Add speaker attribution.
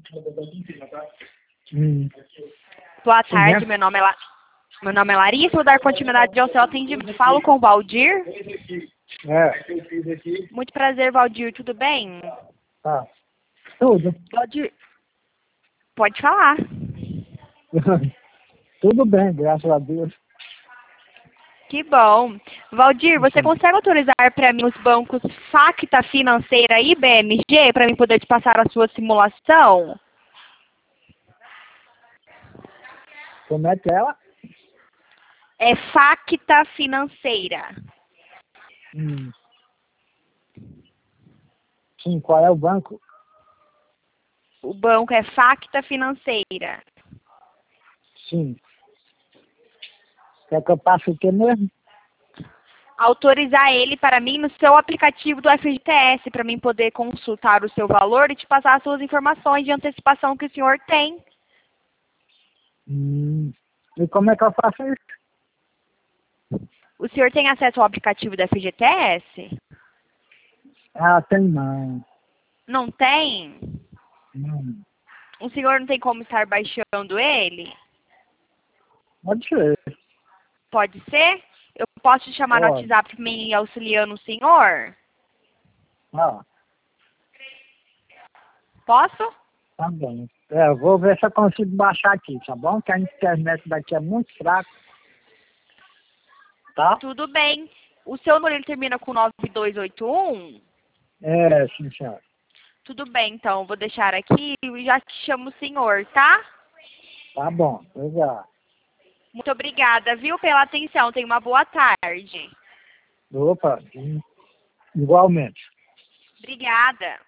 Speaker 1: Hum.
Speaker 2: Boa
Speaker 1: Sim,
Speaker 2: tarde,
Speaker 1: né?
Speaker 2: meu nome é Larissa, vou dar continuidade ao seu atendimento. Falo com o Valdir.
Speaker 1: É,
Speaker 2: Muito prazer, Valdir, tudo bem?
Speaker 1: tá. Tudo.
Speaker 2: Valdir, pode falar.
Speaker 1: Tudo bem, graças a Deus.
Speaker 2: Que bom. Valdir, você
Speaker 1: Sim.
Speaker 2: consegue autorizar para mim os bancos Facta Financeira e BMG para mim poder te passar a sua simulação?
Speaker 1: Como é que é ela?
Speaker 2: É Facta Financeira.
Speaker 1: Hum. Sim, qual é o banco?
Speaker 2: O banco é Facta Financeira.
Speaker 1: Sim. Quer que eu passe o que mesmo?
Speaker 2: Autorizar ele para mim no seu aplicativo do FGTS, para mim poder consultar o seu valor e te passar as suas informações de antecipação que o senhor tem.
Speaker 1: E como é que eu faço isso?
Speaker 2: O senhor tem acesso ao aplicativo do FGTS?
Speaker 1: Ah, tem não.
Speaker 2: Não tem?
Speaker 1: Não.
Speaker 2: O senhor não tem como estar baixando ele?
Speaker 1: Pode ser.
Speaker 2: Pode ser? Eu posso te chamar no
Speaker 1: Pode.
Speaker 2: WhatsApp me auxiliando o senhor?
Speaker 1: Ah,
Speaker 2: Posso?
Speaker 1: tá bom. É, eu vou ver se eu consigo baixar aqui, tá bom? Que a internet daqui é muito fraca, tá?
Speaker 2: Tudo bem. O seu número ele termina com 9281?
Speaker 1: É, sim, senhora.
Speaker 2: Tudo bem, então. Vou deixar aqui e já te chamo o senhor, tá?
Speaker 1: Tá bom. Pois é.
Speaker 2: Muito obrigada, viu, pela atenção. Tenha uma boa tarde.
Speaker 1: Opa, igualmente.
Speaker 2: Obrigada.